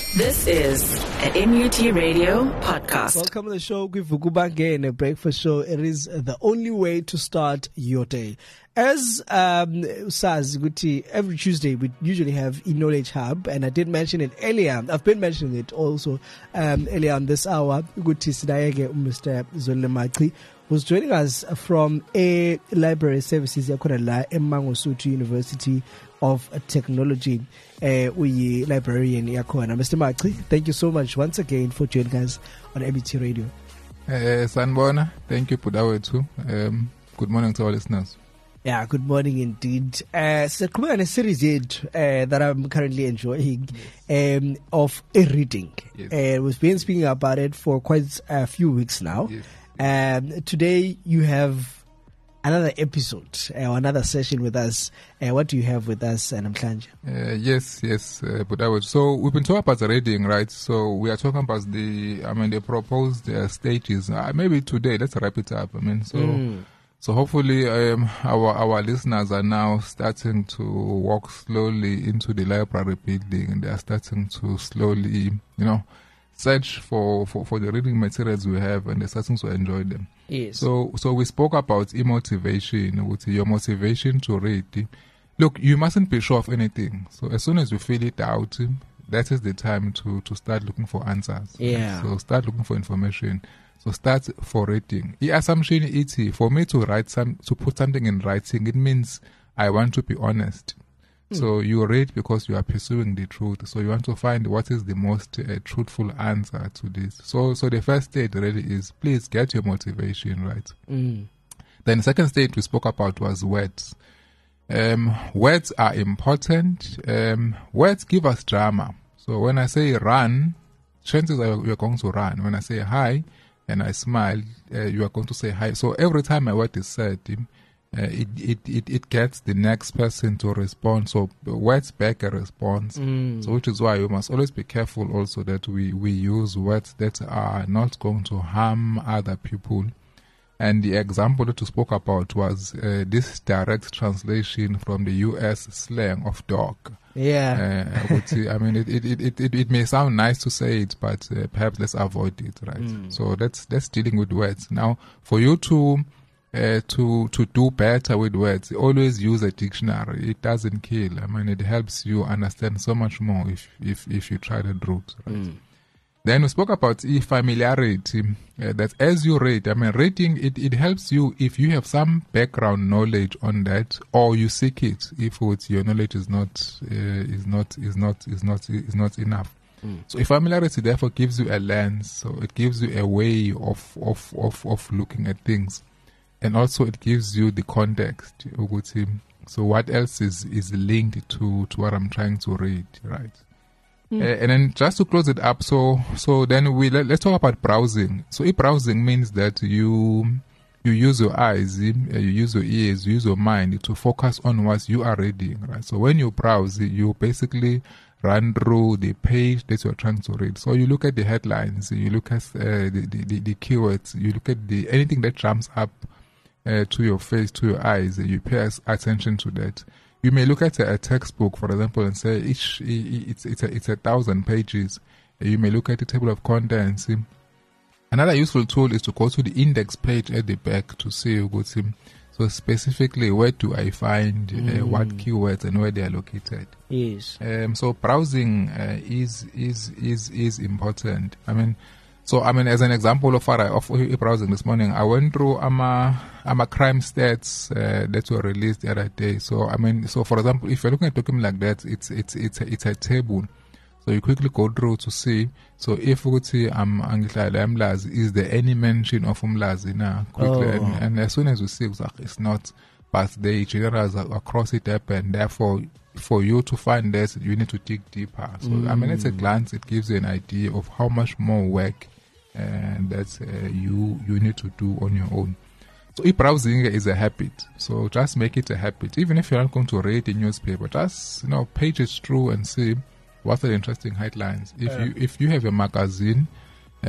This is an MUT Radio podcast. Welcome to the show, Kwivukubange, a breakfast show. It is the only way to start your day. As Saz Guti, every Tuesday we usually have e-knowledge hub, and I did mention it earlier. I've been mentioning it also earlier on this hour. Guti Sidayege, Mr. Zolemaki, who's joining us from a library services yakhona eMangosuthu University of Technology. We librarian yakhona. Mr. Maki, thank you so much once again for joining us on MUT Radio. Sanbona, thank you Pudawetu. Good morning to our listeners. Yeah, good morning indeed. So a series that I'm currently enjoying of reading. Yes. We've been speaking about it for quite a few weeks now. Yes. Today you have another episode or another session with us. What do you have with us, Namhlanje? Yes, Pudawetu. So we've been talking about the reading, right? So we are talking about the proposed stages. Maybe today, let's wrap it up. So hopefully our listeners are now starting to walk slowly into the library building, and they are starting to slowly, search for the reading materials we have, and they're starting to enjoy them. Yes. So we spoke about motivation, with your motivation to read. Look, you mustn't be sure of anything. So as soon as you feel it out, that is the time to start looking for answers. Yeah. So start looking for information. So start for reading. The assumption is for me to put something in writing, it means I want to be honest. So you read because you are pursuing the truth. So you want to find what is the most truthful answer to this. So the first stage really is, please get your motivation right. Then the second stage we spoke about was words. Words are important. Words give us drama. So when I say run, chances are you're going to run. When I say hi, and I smile, you are going to say hi. So every time a word is said, it gets the next person to respond. So words back a response. So which is why we must always be careful also that we use words that are not going to harm other people. And the example that we spoke about was this direct translation from the US slang of dog. Yeah. It may sound nice to say it, but perhaps let's avoid it, right? So that's dealing with words. Now, for you to do better with words, always use a dictionary. It doesn't kill. It helps you understand so much more if you try the route, right? Then we spoke about familiarity, that as you read, reading, it helps you if you have some background knowledge on that, or you seek it if your knowledge is not enough. So familiarity therefore gives you a lens, so it gives you a way of looking at things, and also it gives you the context. So what else is linked to what I'm trying to read, right? And then just to close it up, so then let's talk about browsing. So browsing means that you use your eyes, you use your ears, you use your mind to focus on what you are reading, right? So when you browse, you basically run through the page that you're trying to read. So you look at the headlines, you look at the keywords, you look at anything that jumps up to your face, to your eyes, you pay attention to that. You may look at a textbook, for example, and say it's 1,000 pages. You may look at the table of contents. Another useful tool is to go to the index page at the back to see. So specifically, where do I find what keywords and where they are located? Yes. So browsing is important. As an example of browsing this morning, I went through crime stats that were released the other day. So for example, if you're looking at a document like that, it's a table. So you quickly go through to see. So if Umlazi, is there any mention of Umlazi now? Quickly, and as soon as you see it's not, but they generalize across it up, and therefore for you to find this, you need to dig deeper. So at a glance, it gives you an idea of how much more work that you need to do on your own. So browsing is a habit. So just make it a habit. Even if you're not going to read a newspaper, just page it through and see what are the interesting headlines. If you have a magazine,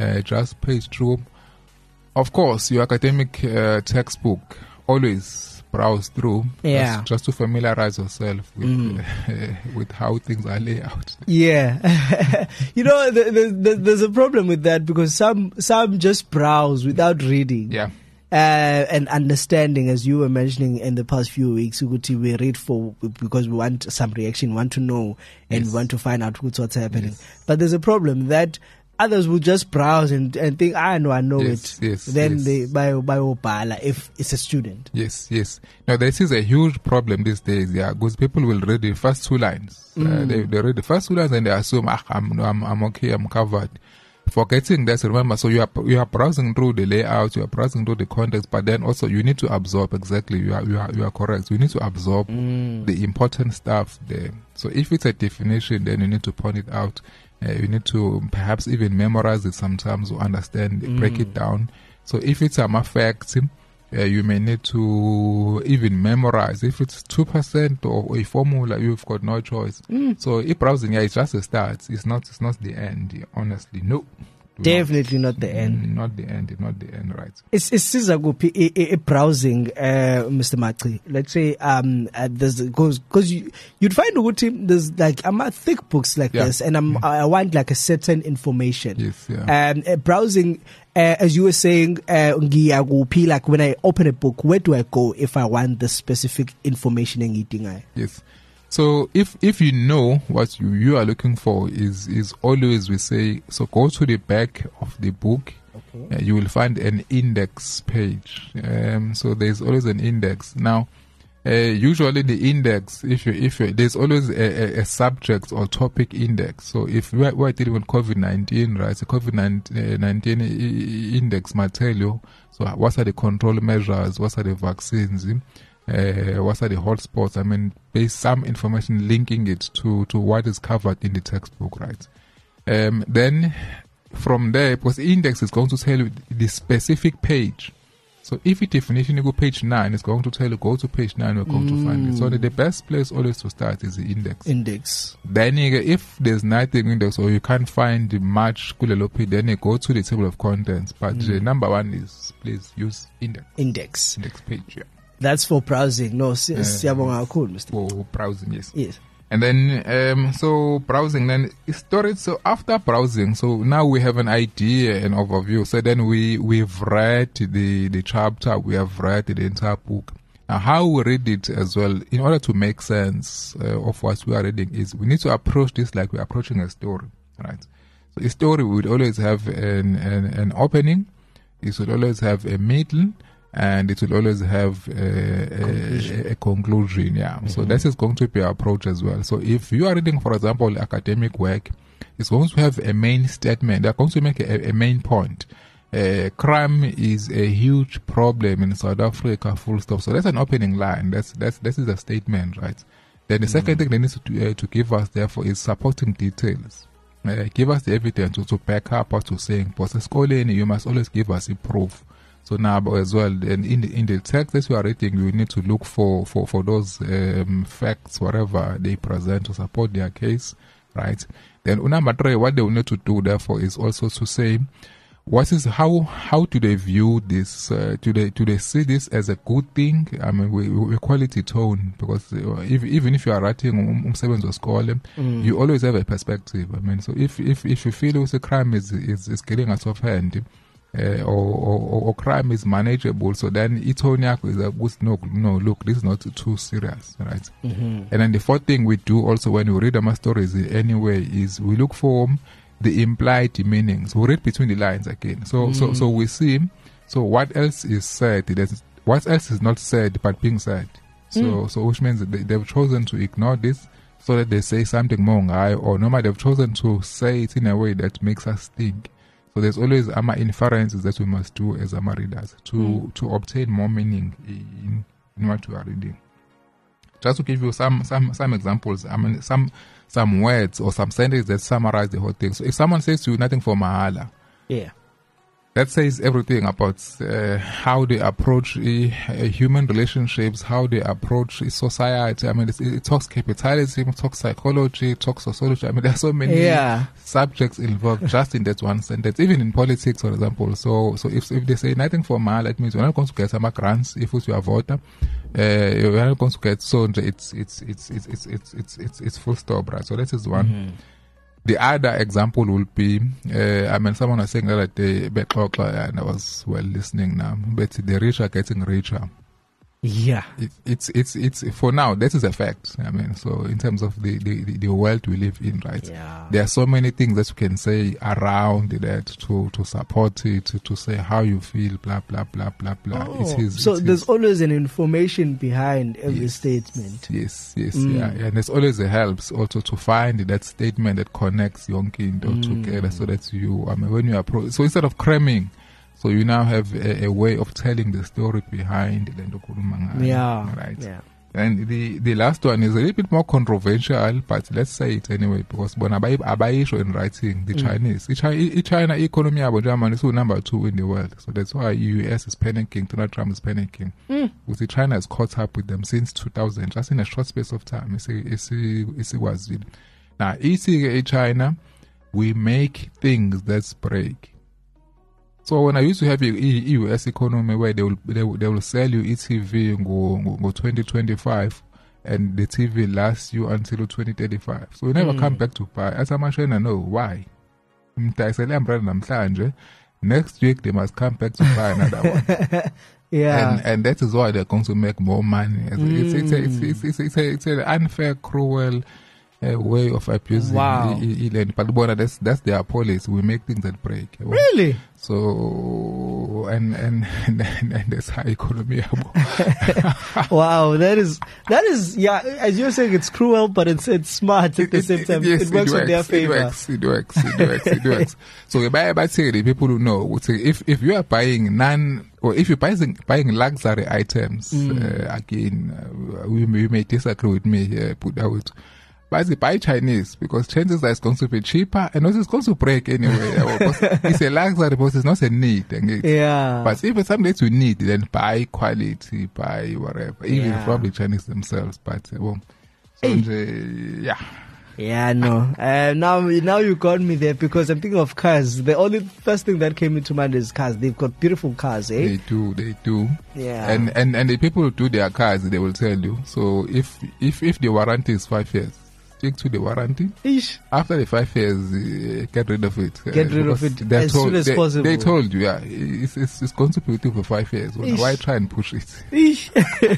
just page through. Of course, your academic textbook, always browse through, Yeah. just to familiarize yourself with with how things are laid out. Yeah. You know, there's a problem with that because some just browse without reading. Yeah. And understanding, as you were mentioning in the past few weeks, Uguti, we read because we want some reaction, want to know, and Yes. want to find out what's happening. Yes. But there's a problem that others will just browse and think, I know Yes, it. yes, Then yes. they buy Opala if it's a student. Yes, yes. Now, this is a huge problem these days, yeah, because people will read the first two lines. They read the first two lines and they assume, I'm okay, I'm covered. Forgetting that, remember, so you are browsing through the layout, you are browsing through the context, but then also you need to absorb exactly. You are correct. You need to absorb the important stuff there. So if it's a definition, then you need to point it out. You need to perhaps even memorize it sometimes or understand, break it down. So if it's some facts, you may need to even memorize. If it's 2% or a formula, you've got no choice. So if browsing, it's just a start. It's not the end. Honestly, no. Definitely not the end. Not the end, right? It's Sizagupi browsing, Mr. Matri. Let's say there's because you'd find Uguti, there's like thick books like this, and I want like a certain information. Yes, yeah. Browsing, as you were saying, like when I open a book, where do I go if I want the specific information in eating? Yes. So if you know what you are looking for is always, we say, so go to the back of the book. Okay. You will find an index page. So there's always an index. Now, usually the index, if you there's always a subject or topic index. So if we're dealing with COVID-19, right? So COVID-19 index might tell you, so what are the control measures? What are the vaccines? What are the hotspots? I mean, there's some information linking it to what is covered in the textbook, right? Then from there, because the index is going to tell you the specific page. So if the definition you go page 9, it's going to tell you go to page 9, we're going to find it. So the best place always to start is the index. Then if there's nothing index or you can't find much kulelopi, then you go to the table of contents. But the number one is please use index page, yeah. That's for browsing. No, siyabonga kakhulu, Mr. For browsing, yes. Yes. And then, so browsing, then storage. So after browsing, so now we have an idea, an overview. So then we've read the chapter, we have read the entire book. Now, how we read it as well, in order to make sense of what we are reading, is we need to approach this like we're approaching a story, right? So a story would always have an opening. It should always have a middle. And it will always have a conclusion, yeah. Mm-hmm. So that is going to be our approach as well. So if you are reading, for example, academic work, it's going to have a main statement. They're going to make a main point. Crime is a huge problem in South Africa, full stop. So that's an opening line. This is a statement, right? Then the second thing they need to give us, therefore, is supporting details. Give us the evidence to back up what you're saying. But as you must always give us a proof. So now as well, and in the text that you are reading, you need to look for those facts, whatever they present to support their case, right? Then number 3, what they will need to do, therefore, is also to say, how do they view this? Do they see this as a good thing? I mean, we quality tone, because even if you are writing umsebenzi wesikole, you always have a perspective. I mean, so if you feel the crime is getting out of hand, or crime is manageable, so then tone is no, look, this is not too serious, right? And then the fourth thing we do also when we read our stories anyway is we look for the implied meanings. We read between the lines again. So we see, so what else is said, what else is not said but being said. So which means that they've chosen to ignore this so that they say something more, or normally they've chosen to say it in a way that makes us think. So there's always inferences that we must do as readers to obtain more meaning in what we are reading. Just to give you some examples, I mean some words or some sentences that summarize the whole thing. So if someone says to you nothing for mahala, yeah, that says everything about how they approach human relationships, how they approach society. I mean, it talks capitalism, it talks psychology, it talks sociology. I mean, there are so many subjects involved just in that one sentence, even in politics, for example. So if they say nothing formal, it means you're not going to get some grants if you're a voter. You're not going to get so it's full stop, right? So that is one. Mm-hmm. The other example will be, I mean, someone was saying that day, and I was listening now, but the rich are getting richer. Yeah. It's for now, that is a fact. I mean, so in terms of the world we live in, right? Yeah. There are so many things that you can say around that to support it, to say how you feel, blah, blah, blah, blah, blah. So there's always an information behind every statement. Yes, yeah. And there's always a helps also to find that statement that connects young into together so that you, I mean, when you approach, so instead of cramming, so you now have a way of telling the story behind the Ndokurumanga. Yeah. Right. Yeah. And the last one is a little bit more controversial, but let's say it anyway, because when Abaisho in writing, the Chinese, China economy about Germany is number 2 in the world. So that's why US is panicking, Donald Trump is panicking. Because China has caught up with them since 2000, just in a short space of time. It's was now, in China, we make things that break. So when I used to have a US economy where they will sell you ETV go 2025 and the TV lasts you until 2035. So you never come back to buy. As I'm sure I know why. Next week they must come back to buy another one. Yeah. And that is why they're going to make more money. It's an unfair, cruel way of abusing land. But that's their policy. We make things that break. Really? So and that's how economy. Wow, that is yeah. As you're saying, it's cruel, but it's smart at the same time. Yes, it works in their favor. It works. So by saying the people who know would say if you are buying if you're buying luxury items, again, we may disagree with me here. Put out. But they buy Chinese because chances that it's going to be cheaper and also it's going to break anyway. It's a luxury because it's not a need. Yeah. But if it's something that you need, then buy quality, buy whatever. Even from the Chinese themselves. But yeah. Yeah, no. Now you got me there because I'm thinking of cars. The only first thing that came into mind is cars. They've got beautiful cars, eh? They do. Yeah. And the people who do their cars, they will tell you. So if the warranty is 5 years, stick to the warranty. Ish. After the 5 years, get rid of it. Get rid of it as soon as possible. They told you, it's going to be with you for 5 years. Well, why try and push it? Ish.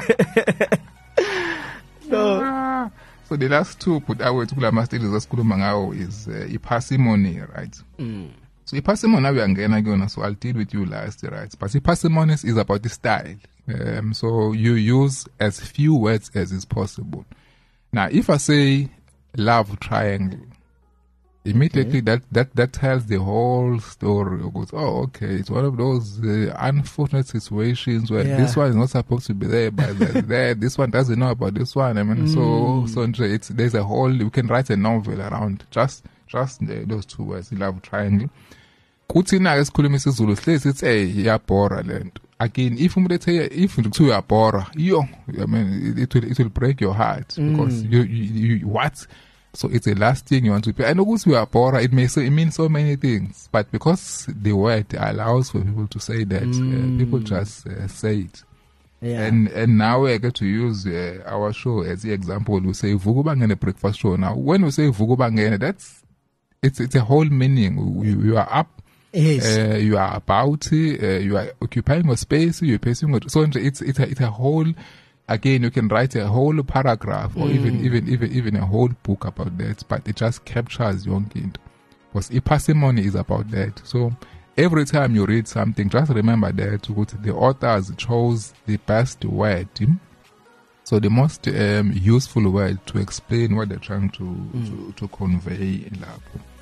No. So the last two put away to Kulamastilis is parsimony, right? So parsimony we are going so I'll deal with you last, right? But parsimony is about the style. So you use as few words as is possible. Now, if I say love triangle, immediately that tells the whole story. It goes, oh, okay, it's one of those unfortunate situations where this one is not supposed to be there, but there. This one doesn't know about this one. I mean, so there's a whole. You can write a novel around just those two words, love triangle. Kutina esikhuluma isiZulu sihlezi sithi iyabhora lento. Again, if you are bora, I mean, it will break your heart because you what? So it's the last thing you want to pay. I know we are bora, it means so many things, but because the word allows for people to say that, people just say it. Yeah. And now we get to use our show as the example. We say Vukubangene breakfast show. Now, when we say Vukubangene, it's a whole meaning. You are up. Yes. You are about, you are occupying a space, you're pacing. So it's a whole. Again, you can write a whole paragraph or even a whole book about that, but it just captures young kid. Because parsimony is about that. So every time you read something, just remember that the authors chose the best word. So the most useful word to explain what they're trying to convey in love.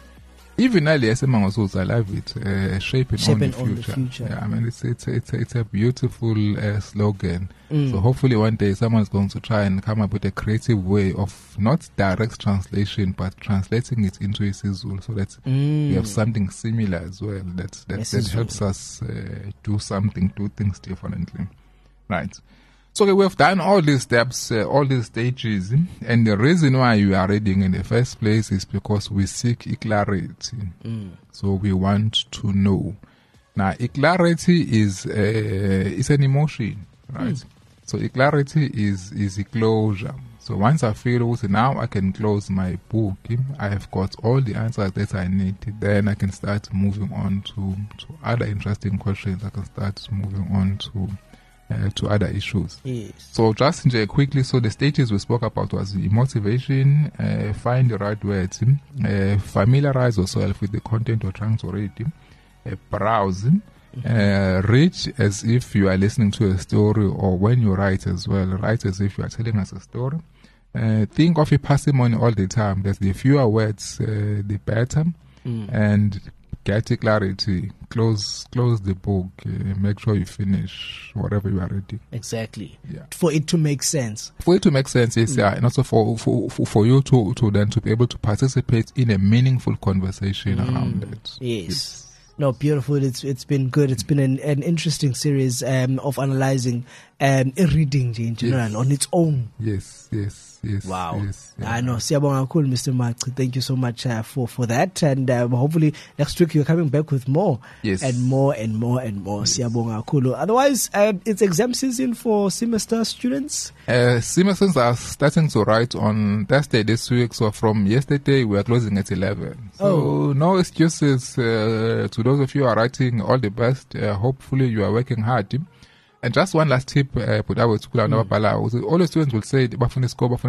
even earlier, I love it. Shaping on the future. Yeah, I mean, it's a beautiful slogan. So hopefully one day someone's going to try and come up with a creative way of not direct translation, but translating it into isiZulu, so that we have something similar as well. That helps us do things differently. Right. So okay, we've done all these steps, all these stages, and the reason why you are reading in the first place is because we seek clarity. So we want to know. Now, clarity is an emotion, right? So clarity is a closure. So once I feel now I can close my book, I have got all the answers that I need, then I can start moving on to other interesting questions. I can start moving on to other issues. Yes. So just quickly, so the stages we spoke about was the motivation, find the right words, familiarize yourself with the content you're trying to read, browse, read as if you are listening to a story, or when you write as well, write as if you are telling us a story. Think of a parsimony all the time, that the fewer words, the better, and get clarity. Close the book. Make sure you finish whatever you are reading. Exactly. Yeah. For it to make sense. For it to make sense, yes, yeah, and also for you to then to be able to participate in a meaningful conversation around it. Yes. No, beautiful. It's been good. It's been an interesting series of analyzing reading in general on its own. Yes. Wow. Yes, yeah. I know. Siyabonga kakhulu, Mr. Mark. Thank you so much for that. And hopefully next week you're coming back with more. Yes. And more. Siyabonga kakhulu. Otherwise, it's exam season for semester students. Semesters are starting to write on Thursday this week. So from yesterday, we are closing at 11. So no excuses to those of you who are writing. All the best. Hopefully you are working hard. And just one last tip, all the students will say, bafuna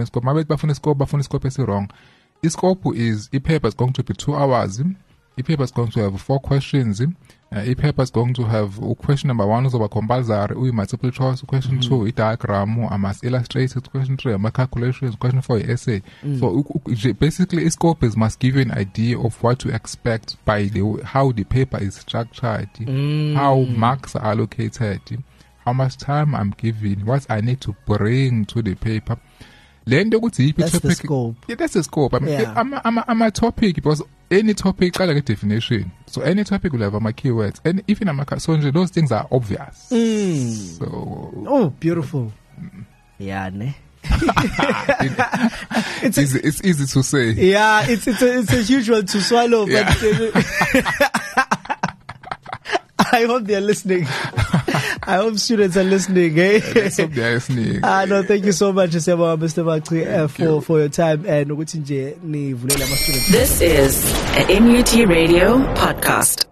scope is wrong. This scope is, paper is going to be 2 hours. Paper is going to have 4 questions. Paper is going to have question number 1 is over compulsory, multiple choice, question 2, diagram, I must illustrate it, question 3, my calculations, question 4, essay. So basically, scope is must give you an idea of what to expect by how the paper is structured, how marks are allocated, how much time I'm giving, what I need to bring to the paper. That's the scope. Yeah, that's the scope. I mean, I'm a topic, because any topic has a definition. So any topic will have my keywords. And even so those things are obvious. So beautiful. Yeah, ne? It's easy to say. Yeah, it's a huge one to swallow. Yeah. But I hope they're listening. I hope students are listening. Let's hope they're listening. No, thank you so much, Mr. Makri, for your time. And this is a NUT Radio podcast.